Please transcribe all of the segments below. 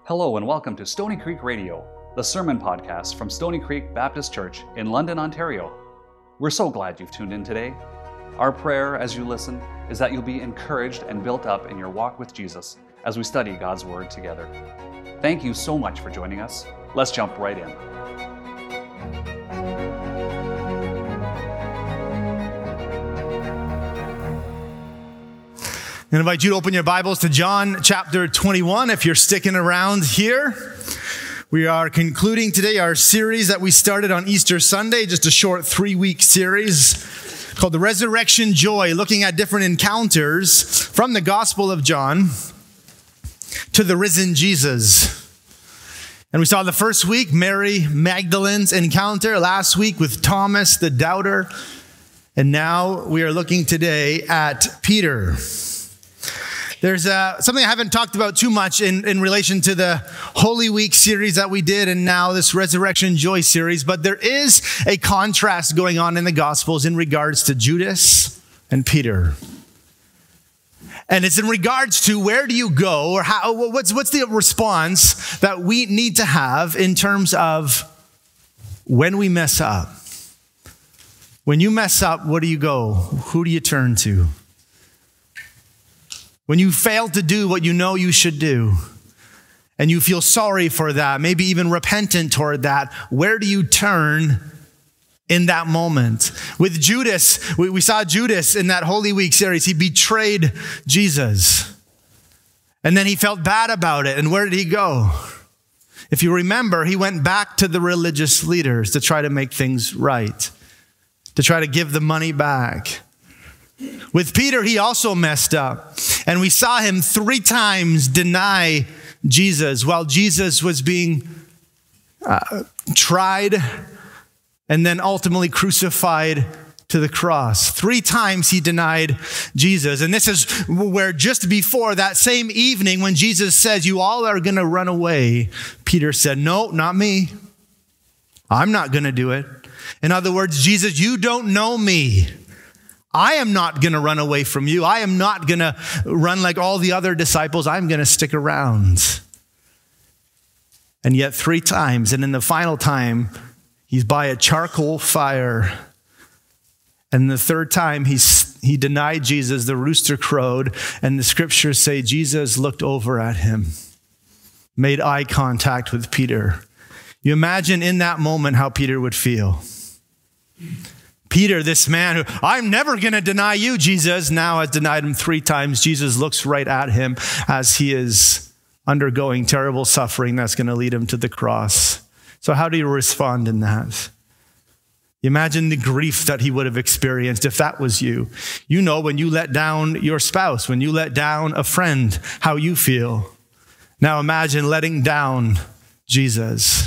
Hello and welcome to Stony Creek Radio, the sermon podcast from Stony Creek Baptist Church in London, Ontario. We're so glad you've tuned in today. Our prayer as you listen is that you'll be encouraged and built up in your walk with Jesus as we study God's Word together. Thank you so much for joining us. Let's jump right in. I invite you to open your Bibles to John chapter 21 if you're sticking around here. We are concluding today our series that we started on Easter Sunday, just a short 3-week series called The Resurrection Joy, looking at different encounters from the Gospel of John to the risen Jesus. And we saw the first week, Mary Magdalene's encounter, last week with Thomas the doubter, and now we are looking today at Peter. There's something I haven't talked about too much in relation to the Holy Week series that we did and now this Resurrection Joy series, but there is a contrast going on in the Gospels in regards to Judas and Peter. And it's in regards to where do you go or how, what's the response that we need to have in terms of when we mess up. When you mess up, where do you go? Who do you turn to? When you fail to do what you know you should do, and you feel sorry for that, maybe even repentant toward that, where do you turn in that moment? With Judas, we saw Judas in that Holy Week series. He betrayed Jesus. And then he felt bad about it. And where did he go? If you remember, he went back to the religious leaders to try to make things right, to try to give the money back. With Peter, he also messed up. And we saw him 3 times deny Jesus while Jesus was being tried and then ultimately crucified to the cross. 3 times he denied Jesus. And this is where just before that same evening when Jesus says, "You all are going to run away," Peter said, "No, not me. I'm not going to do it." In other words, Jesus, you don't know me. I am not going to run away from you. I am not going to run like all the other disciples. I'm going to stick around. And yet 3 times, and in the final time, he's by a charcoal fire. And the 3rd time he denied Jesus, the rooster crowed, and the scriptures say Jesus looked over at him, made eye contact with Peter. You imagine in that moment how Peter would feel. Peter, this man who, "I'm never going to deny you, Jesus," now has denied him 3 times. Jesus looks right at him as he is undergoing terrible suffering that's going to lead him to the cross. So how do you respond in that? Imagine the grief that he would have experienced if that was you. You know when you let down your spouse, when you let down a friend, how you feel. Now imagine letting down Jesus.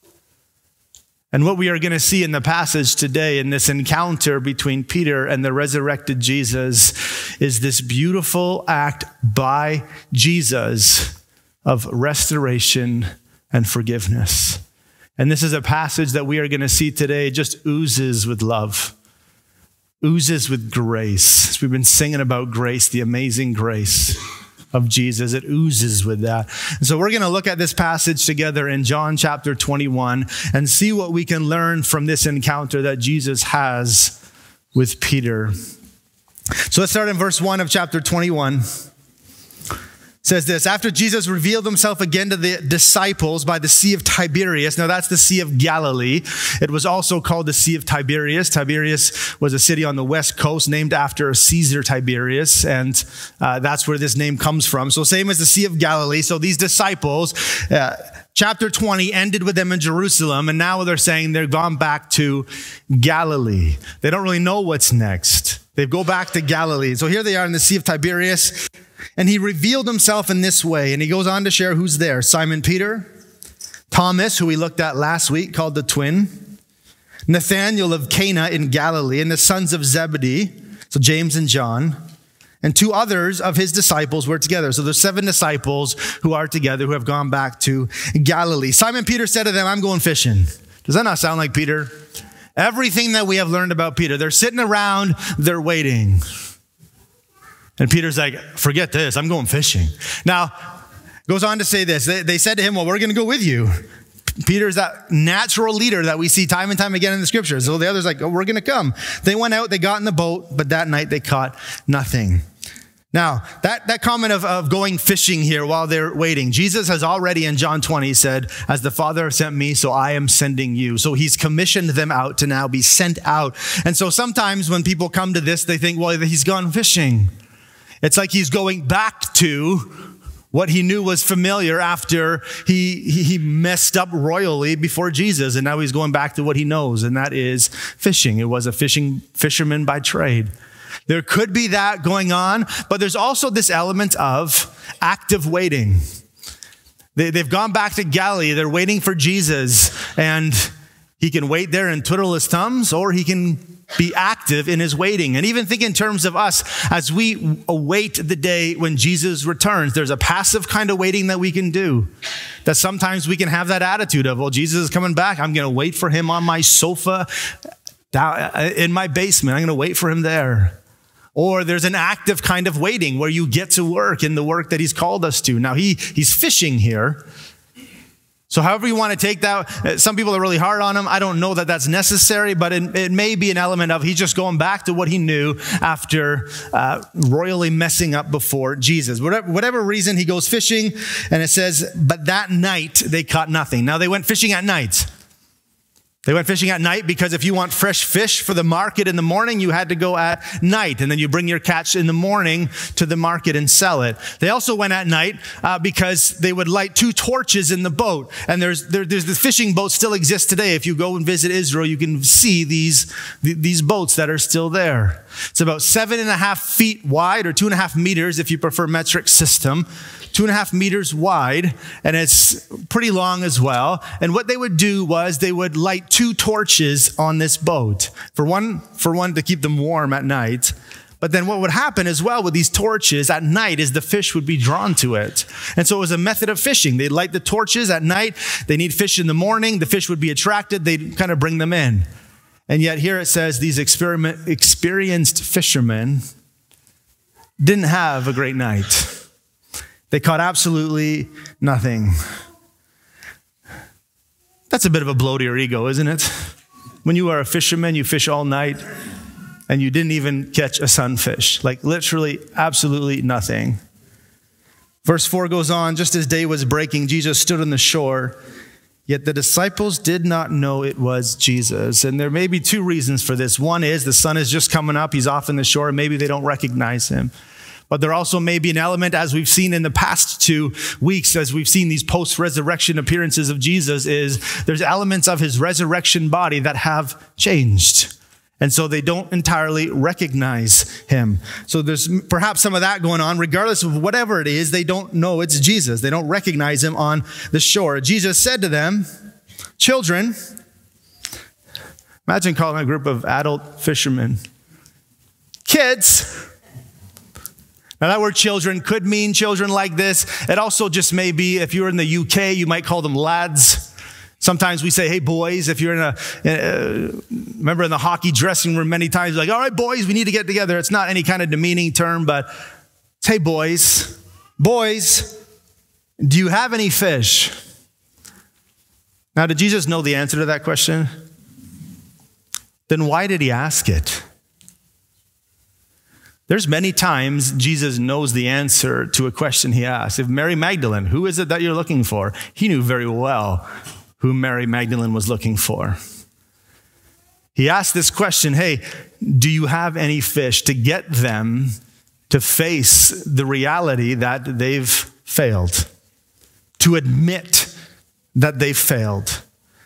And what we are going to see in the passage today in this encounter between Peter and the resurrected Jesus is this beautiful act by Jesus of restoration and forgiveness. And this is a passage that we are going to see today just oozes with love, oozes with grace. As we've been singing about grace, the amazing grace of Jesus. It oozes with that. And so we're going to look at this passage together in John chapter 21 and see what we can learn from this encounter that Jesus has with Peter. So let's start in verse 1 of chapter 21. It says this: "After Jesus revealed himself again to the disciples by the Sea of Tiberias." Now that's the Sea of Galilee. It was also called the Sea of Tiberias. Tiberias was a city on the west coast named after Caesar Tiberius. And that's where this name comes from. So same as the Sea of Galilee. So these disciples, chapter 20 ended with them in Jerusalem. And now they're saying they've gone back to Galilee. They don't really know what's next. They go back to Galilee. So here they are in the Sea of Tiberias. And he revealed himself in this way. And he goes on to share who's there. Simon Peter, Thomas, who we looked at last week, called the twin, Nathanael of Cana in Galilee, and the sons of Zebedee, so James and John, and 2 others of his disciples were together. So there's 7 disciples who are together who have gone back to Galilee. Simon Peter said to them, "I'm going fishing." Does that not sound like Peter? Everything that we have learned about Peter. They're sitting around, they're waiting. And Peter's like, "Forget this, I'm going fishing." Now, Goes on to say this. They said to him, well, we're going to go with you. Peter's that natural leader that we see time and time again in the scriptures. So the other's like, oh, we're going to come. They went out, they got in the boat, but that night they caught nothing. Now, that comment of going fishing here while they're waiting, Jesus has already in John 20 said, as the Father sent me, so I am sending you. So he's commissioned them out to now be sent out. And so sometimes when people come to this, they think, well, he's gone fishing. It's like he's going back to what he knew was familiar after he messed up royally before Jesus. And now he's going back to what he knows, and that is fishing. It was a fisherman by trade. There could be that going on, but there's also this element of active waiting. They've gone back to Galilee. They're waiting for Jesus, and he can wait there and twiddle his thumbs, or he can be active in his waiting. And even think in terms of us as we await the day when Jesus returns. There's a passive kind of waiting that we can do. That sometimes we can have that attitude of, well, Jesus is coming back. I'm going to wait for him on my sofa down in my basement. I'm going to wait for him there. Or there's an active kind of waiting where you get to work in the work that he's called us to. Now, he's fishing here. So however you want to take that, some people are really hard on him. I don't know that that's necessary, but it may be an element of he's just going back to what he knew after royally messing up before Jesus. Whatever reason, he goes fishing, and it says, but that night they caught nothing. Now, they went fishing at night. They went fishing at night because if you want fresh fish for the market in the morning, you had to go at night. And then you bring your catch in the morning to the market and sell it. They also went at night because they would light 2 torches in the boat. And there's the fishing boats still exist today. If you go and visit Israel, you can see these boats that are still there. It's about 7.5 feet wide, or 2.5 meters if you prefer metric system. 2.5 meters wide, and it's pretty long as well. And what they would do was they would light 2 torches on this boat. For one to keep them warm at night. But then what would happen as well with these torches at night is the fish would be drawn to it. And so it was a method of fishing. They'd light the torches at night. They need fish in the morning. The fish would be attracted. They'd kind of bring them in. And yet here it says these experienced fishermen didn't have a great night. They caught absolutely nothing. That's a bit of a blow to your ego, isn't it? When you are a fisherman, you fish all night, and you didn't even catch a sunfish. Like literally, absolutely nothing. Verse 4 goes on, just as day was breaking, Jesus stood on the shore, yet the disciples did not know it was Jesus. And there may be 2 reasons for this. One is the sun is just coming up, he's off in the shore, and maybe they don't recognize him. But there also may be an element, as we've seen in the past 2 weeks, as we've seen these post-resurrection appearances of Jesus, is there's elements of his resurrection body that have changed. And so they don't entirely recognize him. So there's perhaps some of that going on. Regardless of whatever it is, they don't know it's Jesus. They don't recognize him on the shore. Jesus said to them, children, imagine calling a group of adult fishermen kids. Now that word children could mean children like this. It also just may be, if you're in the UK, you might call them lads. Sometimes we say, hey boys, if you're remember in the hockey dressing room many times, like, all right boys, we need to get together. It's not any kind of demeaning term, but it's, hey boys, do you have any fish? Now, did Jesus know the answer to that question? Then why did he ask it? There's many times Jesus knows the answer to a question he asked. If Mary Magdalene, who is it that you're looking for? He knew very well who Mary Magdalene was looking for. He asked this question, hey, do you have any fish, to get them to face the reality that they've failed, to admit that they've failed.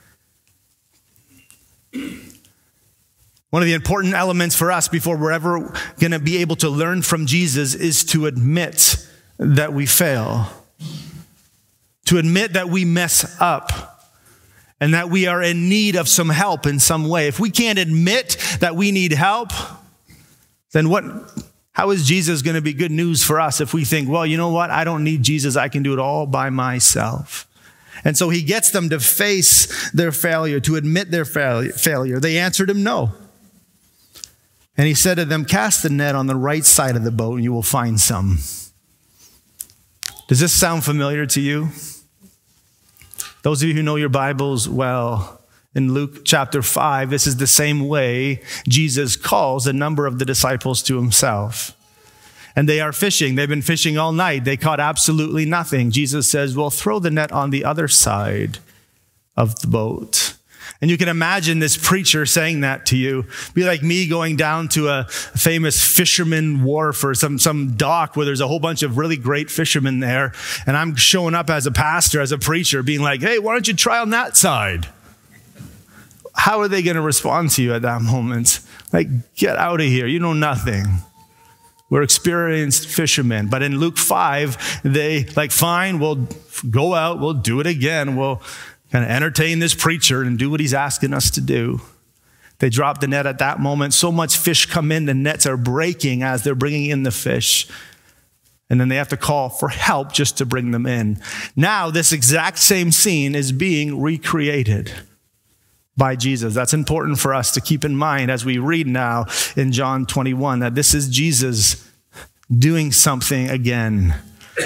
One of the important elements for us before we're ever going to be able to learn from Jesus is to admit that we fail, to admit that we mess up, and that we are in need of some help in some way. If we can't admit that we need help, then how is Jesus going to be good news for us if we think, well, you know what? I don't need Jesus. I can do it all by myself. And so he gets them to face their failure, to admit their failure. They answered him no. And he said to them, cast the net on the right side of the boat and you will find some. Does this sound familiar to you? Those of you who know your Bibles well, in Luke chapter 5, this is the same way Jesus calls a number of the disciples to himself. And they are fishing. They've been fishing all night. They caught absolutely nothing. Jesus says, well, throw the net on the other side of the boat. And you can imagine this preacher saying that to you. Be like me going down to a famous fisherman wharf or some dock where there's a whole bunch of really great fishermen there. And I'm showing up as a pastor, as a preacher, being like, hey, why don't you try on that side? How are they going to respond to you at that moment? Like, get out of here. You know nothing. We're experienced fishermen. But in Luke 5, they like, fine, we'll go out. We'll do it again. We'll kind of entertain this preacher and do what he's asking us to do. They drop the net at that moment. So much fish come in, the nets are breaking as they're bringing in the fish. And then they have to call for help just to bring them in. Now, this exact same scene is being recreated by Jesus. That's important for us to keep in mind as we read now in John 21, that this is Jesus doing something again.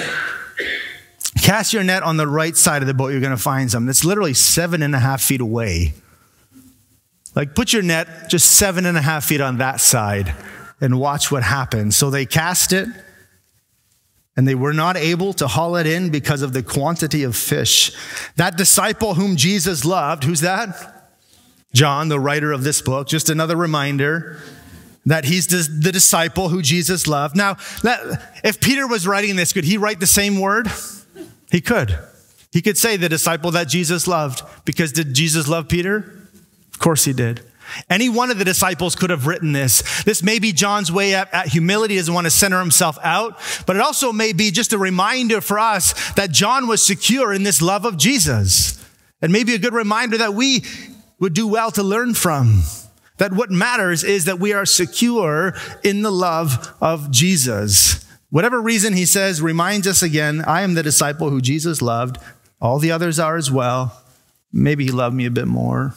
Cast your net on the right side of the boat, you're going to find something. It's literally 7.5 feet away. Like, put your net just 7.5 feet on that side and watch what happens. So they cast it, and they were not able to haul it in because of the quantity of fish. That disciple whom Jesus loved, who's that? John, the writer of this book. Just another reminder that he's the disciple who Jesus loved. Now, if Peter was writing this, could he write the same word? He could. He could say the disciple that Jesus loved, because did Jesus love Peter? Of course he did. Any one of the disciples could have written this. This may be John's way at humility. He doesn't want to center himself out, but it also may be just a reminder for us that John was secure in this love of Jesus. And maybe a good reminder that we would do well to learn from. That what matters is that we are secure in the love of Jesus. Whatever reason he says reminds us again, I am the disciple who Jesus loved. All the others are as well. Maybe he loved me a bit more.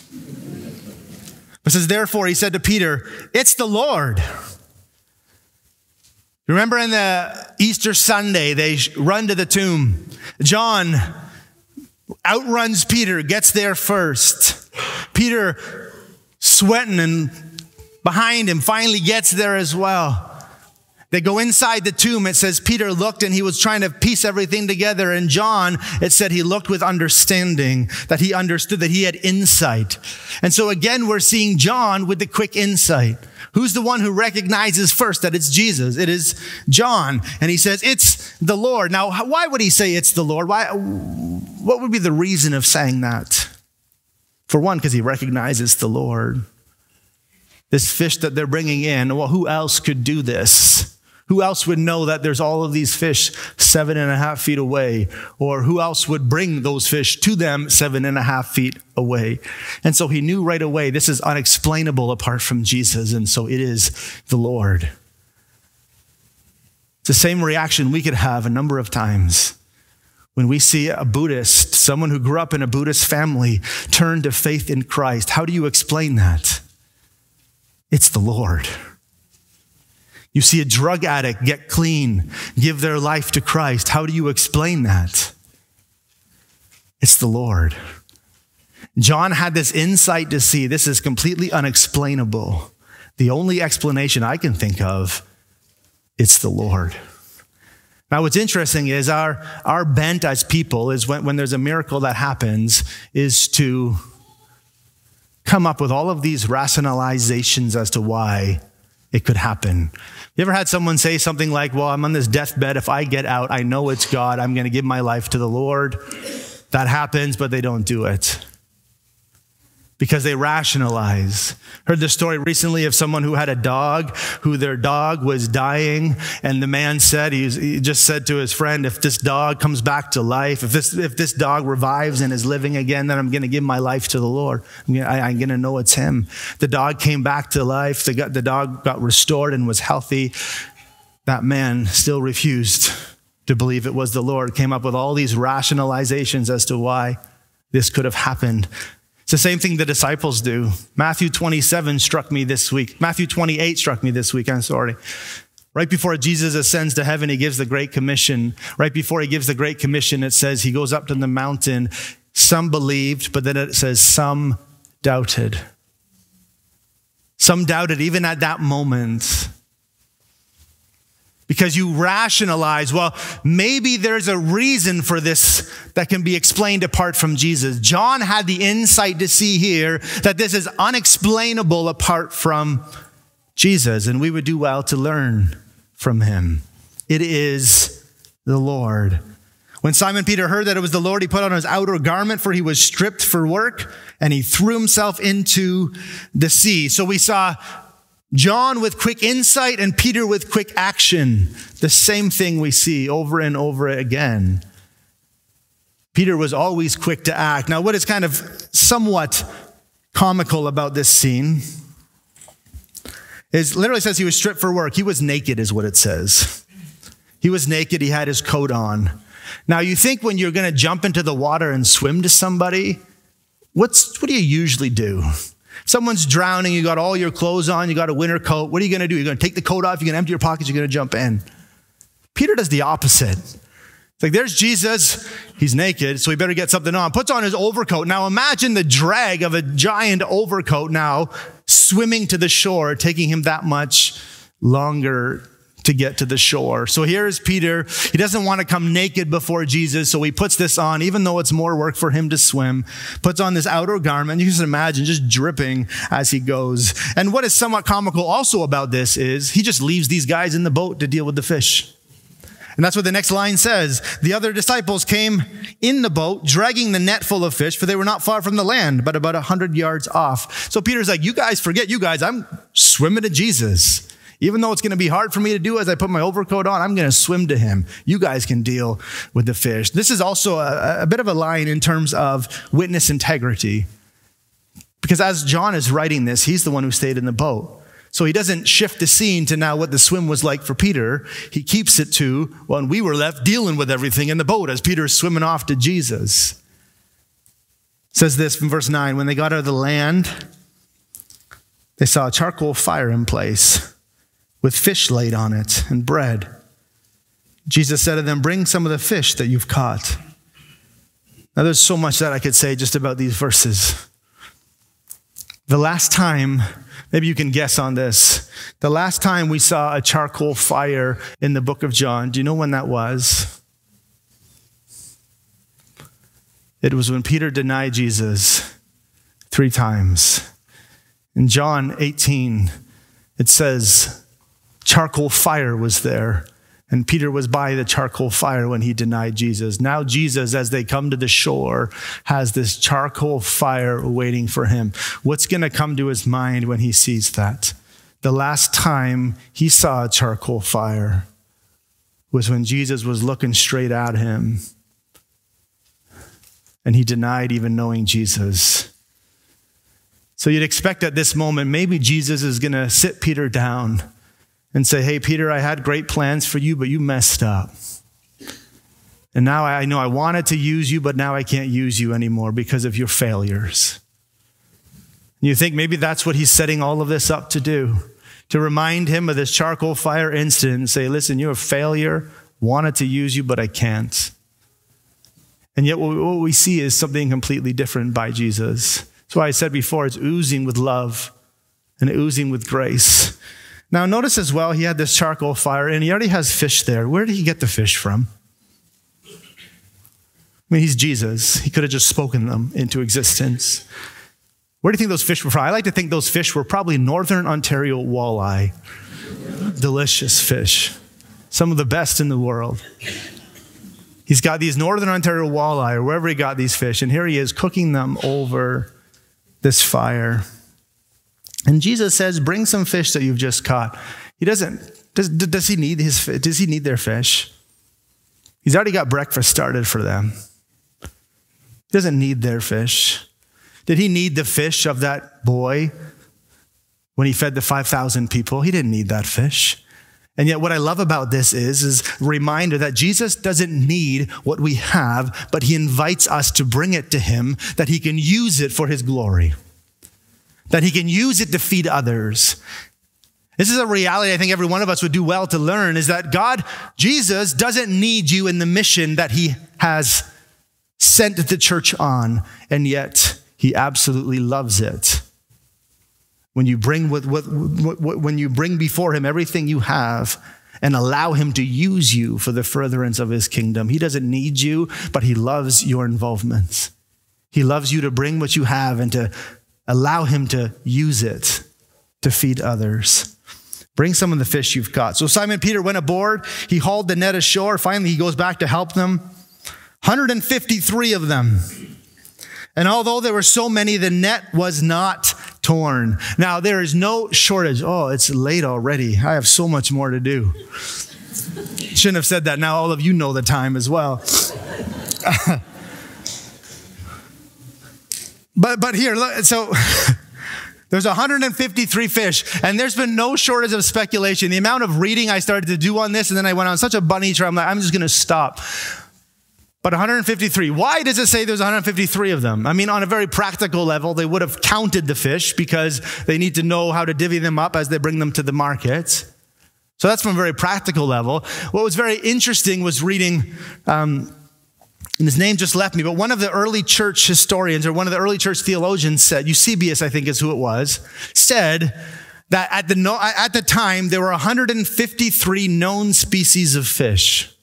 It says, therefore, he said to Peter, it's the Lord. Remember in the Easter Sunday, they run to the tomb. John outruns Peter, gets there first. Peter, sweating and behind him, finally gets there as well. They go inside the tomb. It says Peter looked and he was trying to piece everything together. And John, it said he looked with understanding, that he understood, that he had insight. And so again, we're seeing John with the quick insight. Who's the one who recognizes first that it's Jesus? It is John. And he says, it's the Lord. Now, why would he say it's the Lord? What would be the reason of saying that? For one, because he recognizes the Lord. This fish that they're bringing in, well, who else could do this? Who else would know that there's all of these fish 7.5 feet away? Or who else would bring those fish to them 7.5 feet away? And so he knew right away, this is unexplainable apart from Jesus. And so it is the Lord. It's the same reaction we could have a number of times when we see a Buddhist, someone who grew up in a Buddhist family, turn to faith in Christ. How do you explain that? It's the Lord. You see a drug addict get clean, give their life to Christ. How do you explain that? It's the Lord. John had this insight to see this is completely unexplainable. The only explanation I can think of, it's the Lord. Now, what's interesting is our bent as people is when there's a miracle that happens is to come up with all of these rationalizations as to why it could happen. You ever had someone say something like, well, I'm on this deathbed. If I get out, I know it's God. I'm going to give my life to the Lord. That happens, but they don't do it because they rationalize. Heard the story recently of someone who had a dog, who their dog was dying. And the man said, he just said to his friend, if this dog comes back to life, if this dog revives and is living again, then I'm going to give my life to the Lord. I'm going to know it's him. The dog came back to life. The dog got restored and was healthy. That man still refused to believe it was the Lord, came up with all these rationalizations as to why this could have happened. It's the same thing the disciples do. Matthew 27 struck me this week. Matthew 28 struck me this week, I'm sorry. Right before Jesus ascends to heaven, he gives the Great Commission. Right before he gives the Great Commission, it says he goes up to the mountain. Some believed, but then it says some doubted. Some doubted even at that moment. Because you rationalize, well, maybe there's a reason for this that can be explained apart from Jesus. John had the insight to see here that this is unexplainable apart from Jesus, and we would do well to learn from him. It is the Lord. When Simon Peter heard that it was the Lord, he put on his outer garment, for he was stripped for work, and he threw himself into the sea. So we saw John with quick insight and Peter with quick action. The same thing we see over and over again. Peter was always quick to act. Now, what is kind of somewhat comical about this scene is literally says he was stripped for work. He was naked is what it says. He was naked. He had his coat on. Now, you think when you're going to jump into the water and swim to somebody, what do you usually do? Someone's drowning, you got all your clothes on, you got a winter coat. What are you going to do? You're going to take the coat off, you're going to empty your pockets, you're going to jump in. Peter does the opposite. It's like, there's Jesus, he's naked, so he better get something on. Puts on his overcoat. Now imagine the drag of a giant overcoat now swimming to the shore, taking him that much longer to get to the shore. So here's Peter. He doesn't want to come naked before Jesus, so he puts this on, even though it's more work for him to swim, puts on this outer garment. You can just imagine just dripping as he goes. And what is somewhat comical also about this is he just leaves these guys in the boat to deal with the fish. And that's what the next line says. The other disciples came in the boat, dragging the net full of fish, for they were not far from the land, but about 100 yards off. So Peter's like, forget you guys, I'm swimming to Jesus. Even though it's going to be hard for me to do as I put my overcoat on, I'm going to swim to him. You guys can deal with the fish. This is also a bit of a line in terms of witness integrity. Because as John is writing this, he's the one who stayed in the boat. So he doesn't shift the scene to now what the swim was like for Peter. He keeps it to, when we were left dealing with everything in the boat as Peter's swimming off to Jesus. It says this from verse 9, when they got out of the land, they saw a charcoal fire in place, with fish laid on it and bread. Jesus said to them, bring some of the fish that you've caught. Now there's so much that I could say just about these verses. The last time, maybe you can guess on this, the last time we saw a charcoal fire in the book of John, do you know when that was? It was when Peter denied Jesus 3 times. In John 18, it says, charcoal fire was there, and Peter was by the charcoal fire when he denied Jesus. Now Jesus, as they come to the shore, has this charcoal fire waiting for him. What's going to come to his mind when he sees that? The last time he saw a charcoal fire was when Jesus was looking straight at him, and he denied even knowing Jesus. So you'd expect at this moment, maybe Jesus is going to sit Peter down and say, hey, Peter, I had great plans for you, but you messed up. And now I know I wanted to use you, but now I can't use you anymore because of your failures. And you think maybe that's what he's setting all of this up to do, to remind him of this charcoal fire incident and say, listen, you're a failure, wanted to use you, but I can't. And yet what we see is something completely different by Jesus. That's why I said before, it's oozing with love and oozing with grace. Now, notice as well, he had this charcoal fire, and he already has fish there. Where did he get the fish from? I mean, he's Jesus. He could have just spoken them into existence. Where do you think those fish were from? I like to think those fish were probably Northern Ontario walleye. Delicious fish. Some of the best in the world. He's got these Northern Ontario walleye, or wherever he got these fish, and here he is cooking them over this fire. And Jesus says, bring some fish that you've just caught. He doesn't, does he need their fish? He's already got breakfast started for them. He doesn't need their fish. Did he need the fish of that boy when he fed the 5,000 people? He didn't need that fish. And yet what I love about this is a reminder that Jesus doesn't need what we have, but he invites us to bring it to him, that he can use it for his glory, that he can use it to feed others. This is a reality I think every one of us would do well to learn, is that God, Jesus, doesn't need you in the mission that he has sent the church on, and yet he absolutely loves it. When you bring when you bring before him everything you have and allow him to use you for the furtherance of his kingdom, he doesn't need you, but he loves your involvement. He loves you to bring what you have and to allow him to use it to feed others. Bring some of the fish you've caught. So Simon Peter went aboard. He hauled the net ashore. Finally, he goes back to help them. 153 of them. And although there were so many, the net was not torn. Now, there is no shortage. Oh, it's late already. I have so much more to do. Shouldn't have said that. Now all of you know the time as well. But here, look, so there's 153 fish, and there's been no shortage of speculation. The amount of reading I started to do on this, and then I went on such a bunny trail, I'm just going to stop. But 153. Why does it say there's 153 of them? I mean, on a very practical level, they would have counted the fish because they need to know how to divvy them up as they bring them to the market. So that's from a very practical level. What was very interesting was reading, and his name just left me, but one of the early church historians or one of the early church theologians said, Eusebius, I think is who it was, said that at the time there were 153 known species of fish.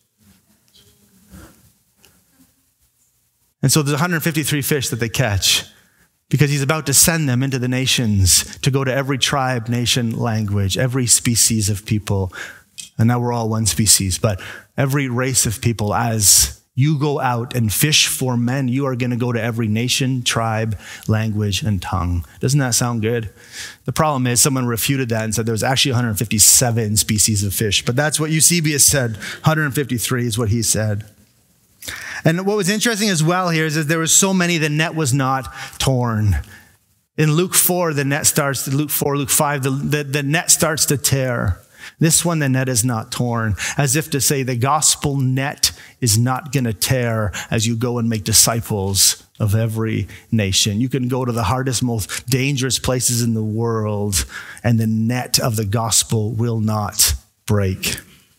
And so there's 153 fish that they catch because he's about to send them into the nations to go to every tribe, nation, language, every species of people. And now we're all one species, but every race of people. As you go out and fish for men, you are going to go to every nation, tribe, language, and tongue. Doesn't that sound good? The problem is someone refuted that and said there was actually 157 species of fish. But that's what Eusebius said. 153 is what he said. And what was interesting as well here is that there were so many, the net was not torn. In Luke 4, the net starts, Luke 4, Luke 5, the net starts to tear. This one, the net is not torn, as if to say the gospel net is not going to tear as you go and make disciples of every nation. You can go to the hardest, most dangerous places in the world, and the net of the gospel will not break.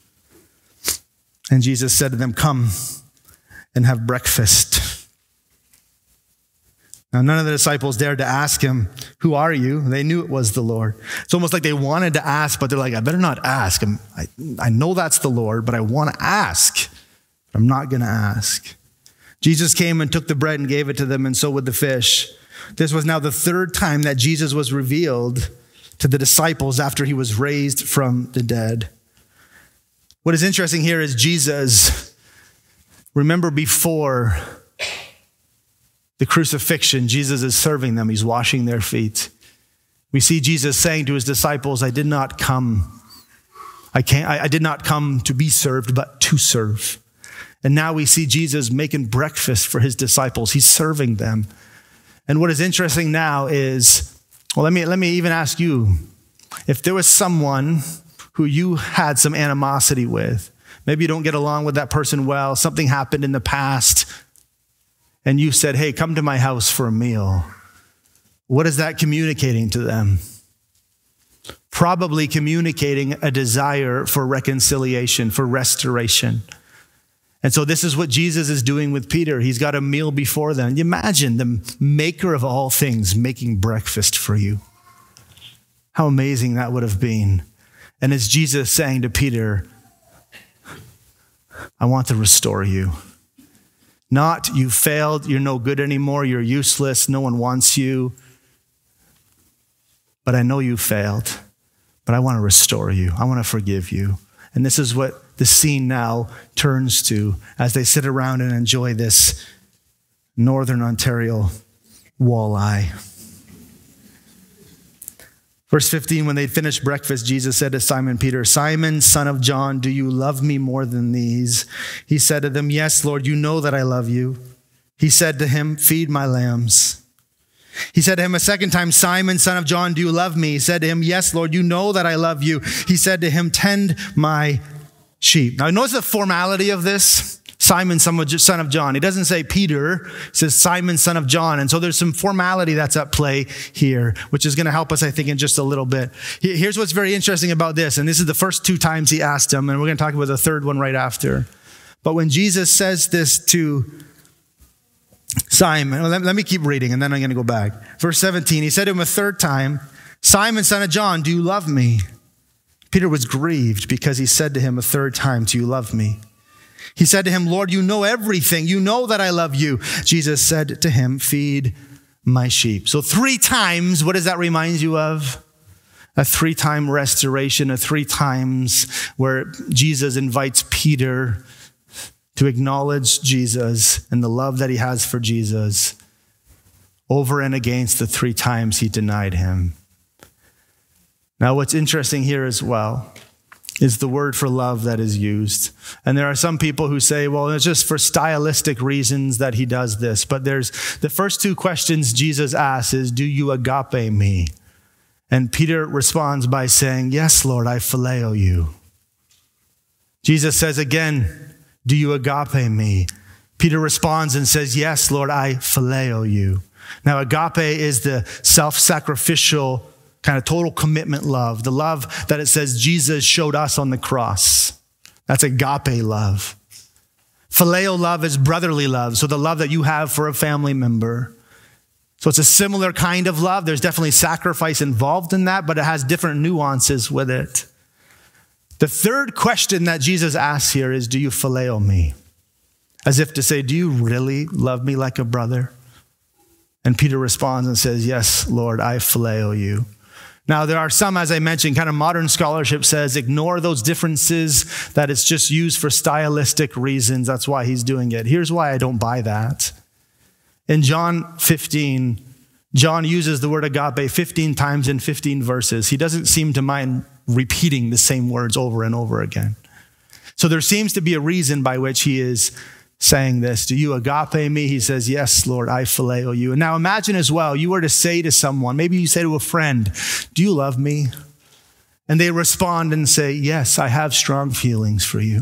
And Jesus said to them, "Come and have breakfast." Now, none of the disciples dared to ask him, "Who are you?" They knew it was the Lord. It's almost like they wanted to ask, but they're like, I better not ask. I know that's the Lord, but I want to ask. But I'm not going to ask. Jesus came and took the bread and gave it to them, and so with the fish. This was now the third time that Jesus was revealed to the disciples after he was raised from the dead. What is interesting here is Jesus, remember before the crucifixion, Jesus is serving them. He's washing their feet. We see Jesus saying to his disciples, I did not come to be served, but to serve. And now we see Jesus making breakfast for his disciples. He's serving them. And what is interesting now is, well, let me even ask you, if there was someone who you had some animosity with, maybe you don't get along with that person well, something happened in the past, and you said, hey, come to my house for a meal. What is that communicating to them? Probably communicating a desire for reconciliation, for restoration. And so this is what Jesus is doing with Peter. He's got a meal before them. You imagine the maker of all things making breakfast for you. How amazing that would have been. And it's Jesus saying to Peter, I want to restore you. Not you failed, you're no good anymore, you're useless, no one wants you. But I know you failed, but I want to restore you. I want to forgive you. And this is what the scene now turns to as they sit around and enjoy this Northern Ontario walleye. Verse 15, when they finished breakfast, Jesus said to Simon Peter, Simon, son of John, do you love me more than these? He said to them, yes, Lord, you know that I love you. He said to him, feed my lambs. He said to him a second time, Simon, son of John, do you love me? He said to him, yes, Lord, you know that I love you. He said to him, tend my sheep. Now notice the formality of this. Simon, son of John. He doesn't say Peter, he says Simon, son of John. And so there's some formality that's at play here, which is going to help us, I think, in just a little bit. Here's what's very interesting about this, and this is the first 2 times he asked him, and we're going to talk about the third one right after. But when Jesus says this to Simon, let me keep reading, and then I'm going to go back. Verse 17, he said to him a third time, Simon, son of John, do you love me? Peter was grieved because he said to him a third time, do you love me? He said to him, Lord, you know everything. You know that I love you. Jesus said to him, feed my sheep. So 3 times, what does that remind you of? A 3-time restoration, a 3 times where Jesus invites Peter to acknowledge Jesus and the love that he has for Jesus over and against the 3 times he denied him. Now, what's interesting here as well is the word for love that is used. And there are some people who say, well, it's just for stylistic reasons that he does this. But there's the first 2 questions Jesus asks is, do you agape me? And Peter responds by saying, yes, Lord, I phileo you. Jesus says again, do you agape me? Peter responds and says, yes, Lord, I phileo you. Now, agape is the self-sacrificial kind of total commitment love, the love that it says Jesus showed us on the cross. That's agape love. Phileo love is brotherly love, so the love that you have for a family member. So it's a similar kind of love. There's definitely sacrifice involved in that, but it has different nuances with it. The third question that Jesus asks here is, do you phileo me? As if to say, do you really love me like a brother? And Peter responds and says, yes, Lord, I phileo you. Now, there are some, as I mentioned, kind of modern scholarship says, ignore those differences, that it's just used for stylistic reasons. That's why he's doing it. Here's why I don't buy that. In John 15, John uses the word agape 15 times in 15 verses. He doesn't seem to mind repeating the same words over and over again. So there seems to be a reason by which he is saying this. Do you agape me? He says, yes, Lord, I phileo you. And now imagine as well, you were to say to someone, maybe you say to a friend, do you love me? And they respond and say, yes, I have strong feelings for you.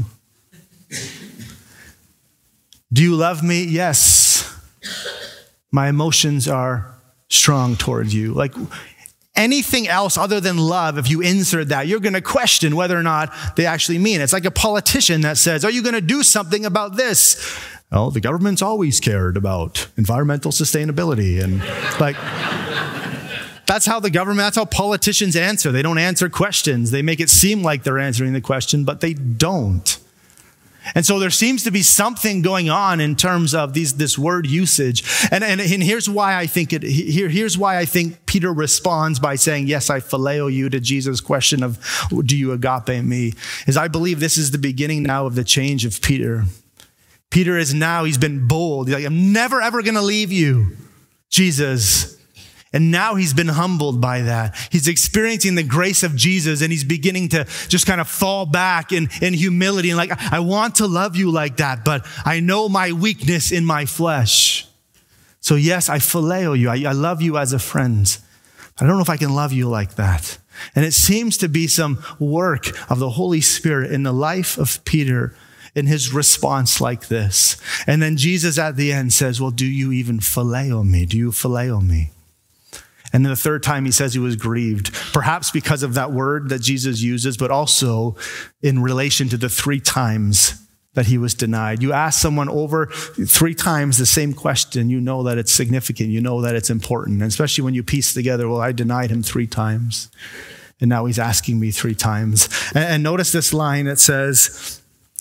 Do you love me? Yes. My emotions are strong towards you. Like anything else other than love, if you insert that, you're going to question whether or not they actually mean it. It's like a politician that says, are you going to do something about this? Well, the government's always cared about environmental sustainability. And like, that's how politicians answer. They don't answer questions. They make it seem like they're answering the question, but they don't. And so there seems to be something going on in terms of this word usage. And here's why I think here's why I think Peter responds by saying, yes, I phileo you, to Jesus' question of, do you agape me? Is I believe this is the beginning now of the change of Peter. Peter is now, he's been bold. He's like, I'm never, ever going to leave you, Jesus. And now he's been humbled by that. He's experiencing the grace of Jesus, and he's beginning to just kind of fall back in humility. And like, I want to love you like that, but I know my weakness in my flesh. So yes, I phileo you. I love you as a friend. I don't know if I can love you like that. And it seems to be some work of the Holy Spirit in the life of Peter in his response like this. And then Jesus at the end says, well, do you even phileo me? Do you phileo me? And then the third time he says he was grieved, perhaps because of that word that Jesus uses, but also in relation to the 3 times that he was denied. You ask someone over 3 times the same question, you know that it's significant, you know that it's important. And especially when you piece together, well, I denied him 3 times, and now he's asking me 3 times. And notice this line, it says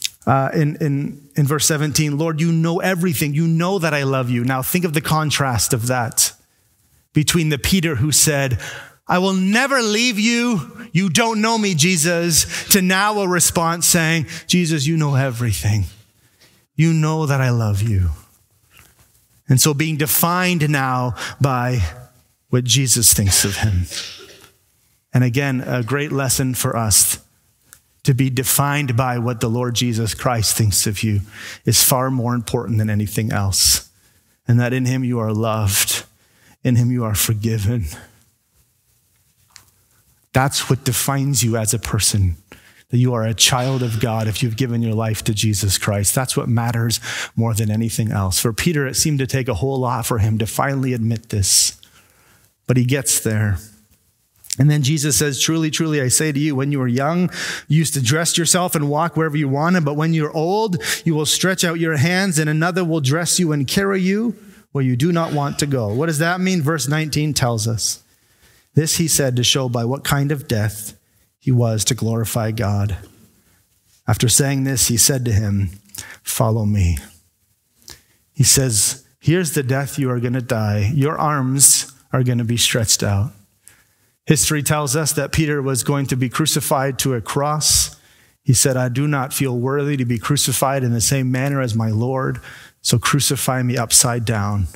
in verse 17, Lord, you know everything, you know that I love you. Now think of the contrast of that between the Peter who said, I will never leave you. You don't know me, Jesus, to now a response saying, Jesus, you know everything. You know that I love you. And so being defined now by what Jesus thinks of him. And again, a great lesson for us to be defined by what the Lord Jesus Christ thinks of you is far more important than anything else. And that in him you are loved. In him you are forgiven. That's what defines you as a person. that you are a child of God if you've given your life to Jesus Christ. That's what matters more than anything else. For Peter, it seemed to take a whole lot for him to finally admit this. But he gets there. And then Jesus says, truly, truly, I say to you, when you were young, you used to dress yourself and walk wherever you wanted. But when you're old, you will stretch out your hands and another will dress you and carry you where you do not want to go. What does that mean? Verse 19 tells us. This he said to show by what kind of death he was to glorify God. After saying this, he said to him, follow me. He says, here's the death you are going to die. Your arms are going to be stretched out. History tells us that Peter was going to be crucified to a cross. He said, I do not feel worthy to be crucified in the same manner as my Lord, so crucify me upside down.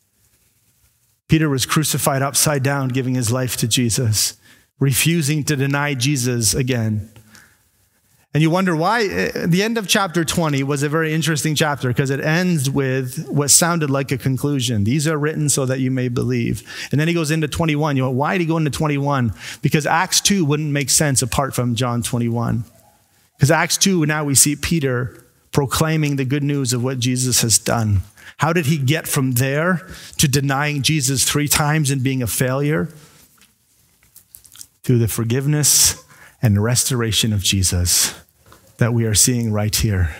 Peter was crucified upside down, giving his life to Jesus, refusing to deny Jesus again. And you wonder why. The end of chapter 20 was a very interesting chapter because it ends with what sounded like a conclusion. These are written so that you may believe. And then he goes into 21. You know, why did he go into 21? Because Acts 2 wouldn't make sense apart from John 21. Because Acts 2, now we see Peter proclaiming the good news of what Jesus has done. How did he get from there to denying Jesus 3 times and being a failure? Through the forgiveness and restoration of Jesus that we are seeing right here.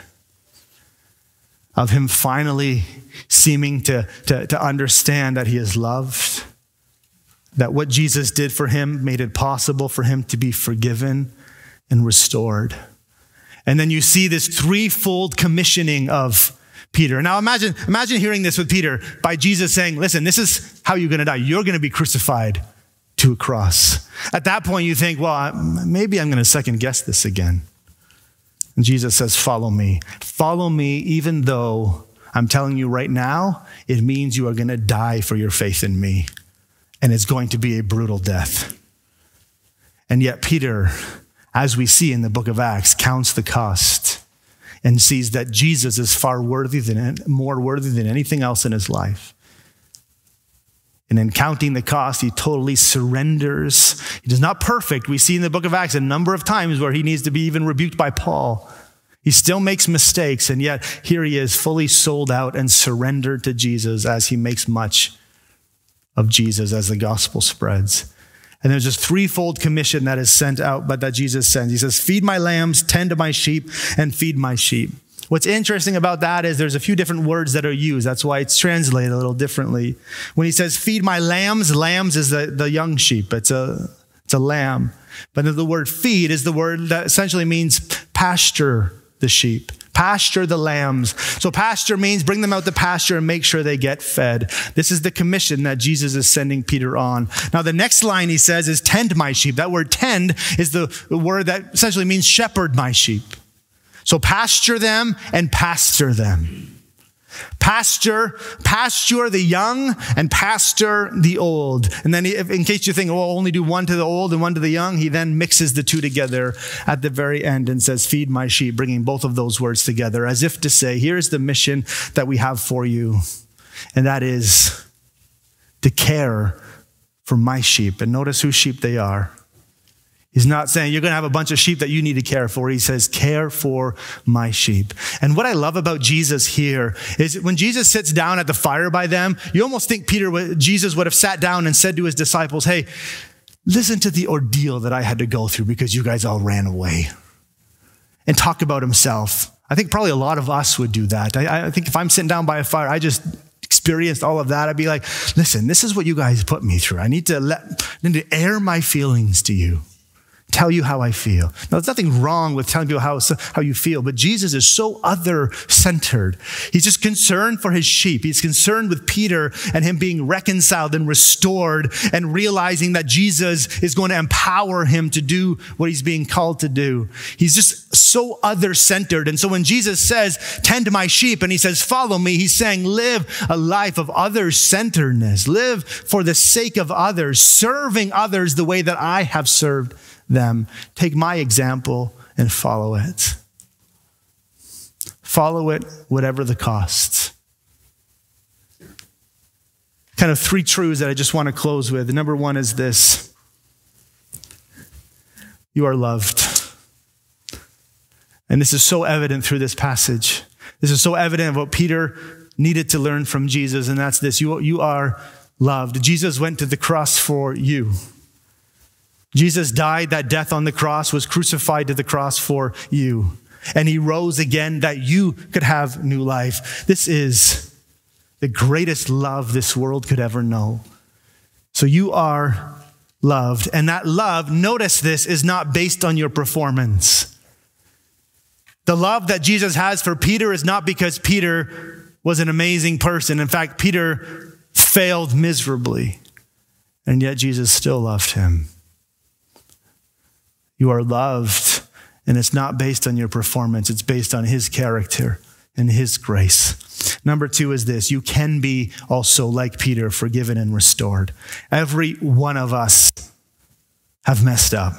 Of him finally seeming to understand that he is loved, that what Jesus did for him made it possible for him to be forgiven and restored. And then you see this threefold commissioning of Peter. Now imagine hearing this with Peter by Jesus saying, listen, this is how you're going to die. You're going to be crucified to a cross. At that point, you think, well, maybe I'm going to second guess this again. And Jesus says, follow me. Follow me, even though I'm telling you right now, it means you are going to die for your faith in me. And it's going to be a brutal death. And yet Peter, as we see in the book of Acts, counts the cost and sees that Jesus is more worthy than anything else in his life. And in counting the cost, he totally surrenders. He is not perfect. We see in the book of Acts a number of times where he needs to be even rebuked by Paul. He still makes mistakes, and yet here he is fully sold out and surrendered to Jesus as he makes much of Jesus as the gospel spreads. And there's this threefold commission that is sent out, but that Jesus sends. He says, feed my lambs, tend to my sheep, and feed my sheep. What's interesting about that is there's a few different words that are used. That's why it's translated a little differently. When he says, feed my lambs, lambs is the young sheep. It's a lamb. But the word feed is the word that essentially means pasture the sheep. Pasture the lambs. So pasture means bring them out to pasture and make sure they get fed. This is the commission that Jesus is sending Peter on. Now the next line he says is tend my sheep. That word tend is the word that essentially means shepherd my sheep. So pasture them and pastor them. Pasture the young and pasture the old. And then in case you think, I'll only do one to the old and one to the young, he then mixes the two together at the very end and says, feed my sheep, bringing both of those words together as if to say, here's the mission that we have for you. And that is to care for my sheep. And notice whose sheep they are. He's not saying you're going to have a bunch of sheep that you need to care for. He says, care for my sheep. And what I love about Jesus here is when Jesus sits down at the fire by them, you almost think Jesus would have sat down and said to his disciples, hey, listen to the ordeal that I had to go through because you guys all ran away. And talk about himself. I think probably a lot of us would do that. I think if I'm sitting down by a fire, I just experienced all of that. I'd be like, listen, this is what you guys put me through. I need to air my feelings to you. Tell you how I feel. Now, there's nothing wrong with telling people how you feel, but Jesus is so other-centered. He's just concerned for his sheep. He's concerned with Peter and him being reconciled and restored and realizing that Jesus is going to empower him to do what he's being called to do. He's just so other-centered. And so when Jesus says, tend my sheep, and he says, follow me, he's saying, live a life of other-centeredness. Live for the sake of others, serving others the way that I have served them. Take my example and follow it. Follow it, whatever the cost. Kind of 3 truths that I just want to close with. Number 1 is this. You are loved. And this is so evident through this passage. This is so evident of what Peter needed to learn from Jesus, and that's this: you are loved. Jesus went to the cross for you. Jesus died that death on the cross, was crucified to the cross for you. And he rose again that you could have new life. This is the greatest love this world could ever know. So you are loved. And that love, notice this, is not based on your performance. The love that Jesus has for Peter is not because Peter was an amazing person. In fact, Peter failed miserably. And yet Jesus still loved him. You are loved, and it's not based on your performance. It's based on his character and his grace. Number 2 is this: you can be also, like Peter, forgiven and restored. Every one of us have messed up.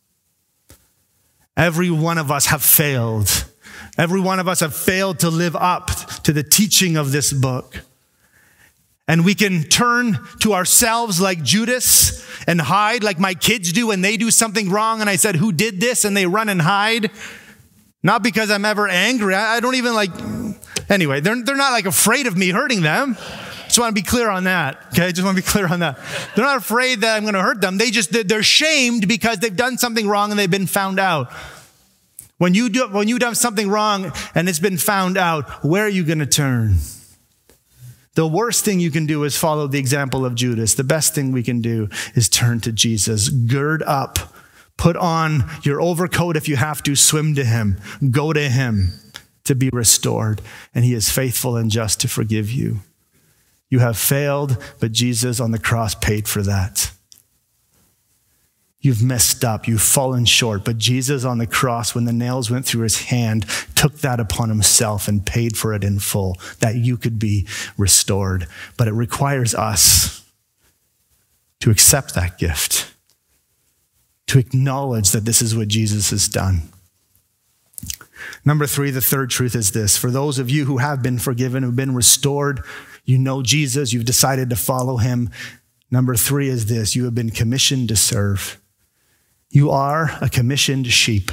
Every one of us have failed. Every one of us have failed to live up to the teaching of this book. And we can turn to ourselves like Judas and hide like my kids do when they do something wrong. And I said, who did this? And they run and hide. Not because I'm ever angry. I don't even anyway, they're not afraid of me hurting them. Just want to be clear on that. Okay, just want to be clear on that. They're not afraid that I'm going to hurt them. They're shamed because they've done something wrong and they've been found out. When you do something wrong and it's been found out, where are you going to turn? The worst thing you can do is follow the example of Judas. The best thing we can do is turn to Jesus. Gird up. Put on your overcoat if you have to. Swim to him. Go to him to be restored. And he is faithful and just to forgive you. You have failed, but Jesus on the cross paid for that. You've messed up. You've fallen short. But Jesus on the cross, when the nails went through his hand, took that upon himself and paid for it in full, that you could be restored. But it requires us to accept that gift, to acknowledge that this is what Jesus has done. Number 3, the third truth is this: for those of you who have been forgiven, who've been restored, you know Jesus, you've decided to follow him. Number 3 is this: you have been commissioned to serve. You are a commissioned sheep.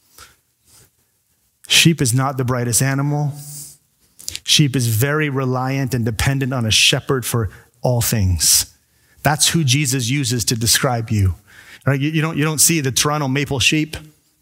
Sheep is not the brightest animal. Sheep is very reliant and dependent on a shepherd for all things. That's who Jesus uses to describe you. Right? You don't see the Toronto Maple sheep.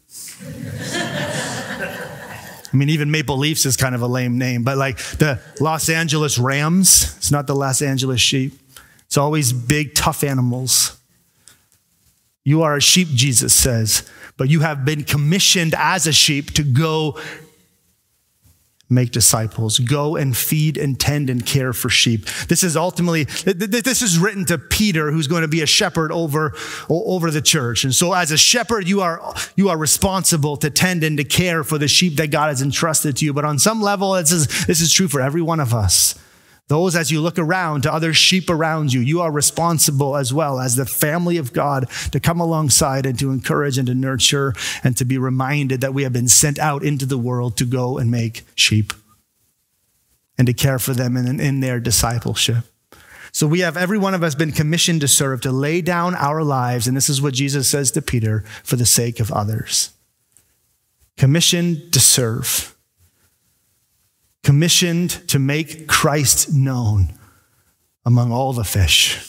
I mean, even Maple Leafs is kind of a lame name, but like the Los Angeles Rams, it's not the Los Angeles sheep. It's always big, tough animals. You are a sheep, Jesus says, but you have been commissioned as a sheep to go make disciples. Go and feed and tend and care for sheep. This is written to Peter, who's going to be a shepherd over the church. And so as a shepherd, you are responsible to tend and to care for the sheep that God has entrusted to you. But on some level, this is true for every one of us. Those, as you look around to other sheep around you, you are responsible as well as the family of God to come alongside and to encourage and to nurture and to be reminded that we have been sent out into the world to go and make sheep and to care for them in their discipleship. So every one of us been commissioned to serve, to lay down our lives. And this is what Jesus says to Peter, for the sake of others. Commissioned to serve. Commissioned to make Christ known among all the fish.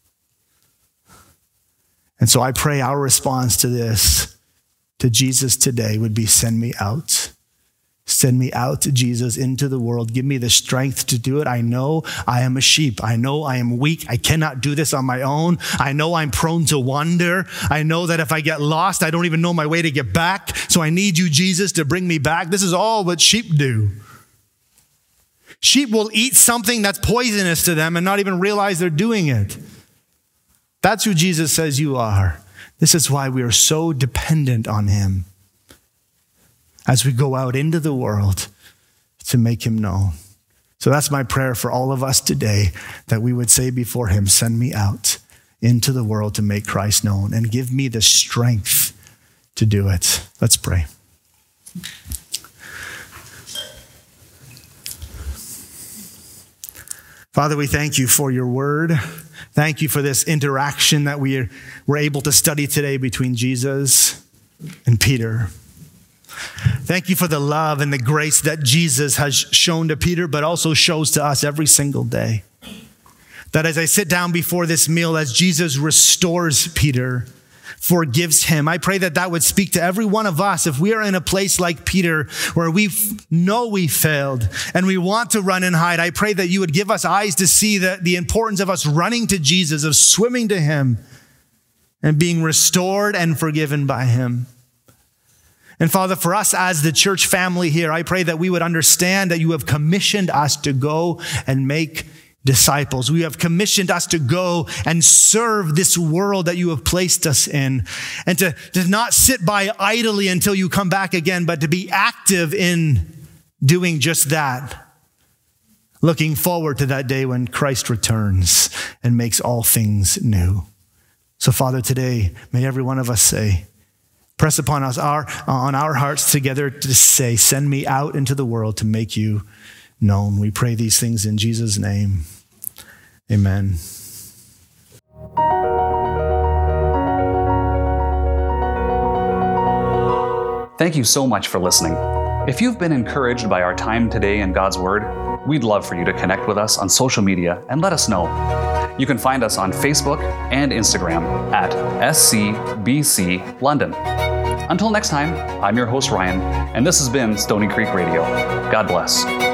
And so I pray our response to this, to Jesus today, would be: send me out. Send me out to Jesus into the world. Give me the strength to do it. I know I am a sheep. I know I am weak. I cannot do this on my own. I know I'm prone to wander. I know that if I get lost, I don't even know my way to get back. So I need you, Jesus, to bring me back. This is all what sheep do. Sheep will eat something that's poisonous to them and not even realize they're doing it. That's who Jesus says you are. This is why we are so dependent on him as we go out into the world to make him known. So that's my prayer for all of us today, that we would say before him, send me out into the world to make Christ known and give me the strength to do it. Let's pray. Father, we thank you for your word. Thank you for this interaction that we were able to study today between Jesus and Peter. Thank you for the love and the grace that Jesus has shown to Peter, but also shows to us every single day. That as I sit down before this meal, as Jesus restores Peter, forgives him, I pray that that would speak to every one of us. If we are in a place like Peter, where we know we failed and we want to run and hide, I pray that you would give us eyes to see the importance of us running to Jesus, of swimming to him and being restored and forgiven by him. And Father, for us as the church family here, I pray that we would understand that you have commissioned us to go and make disciples. We have commissioned us to go and serve this world that you have placed us in, and to not sit by idly until you come back again, but to be active in doing just that. Looking forward to that day when Christ returns and makes all things new. So Father, today, may every one of us say, press upon us on our hearts together to say, send me out into the world to make you known. We pray these things in Jesus' name. Amen. Thank you so much for listening. If you've been encouraged by our time today in God's Word, we'd love for you to connect with us on social media and let us know. You can find us on Facebook and Instagram at SCBC London. Until next time, I'm your host Ryan, and this has been Stony Creek Radio. God bless.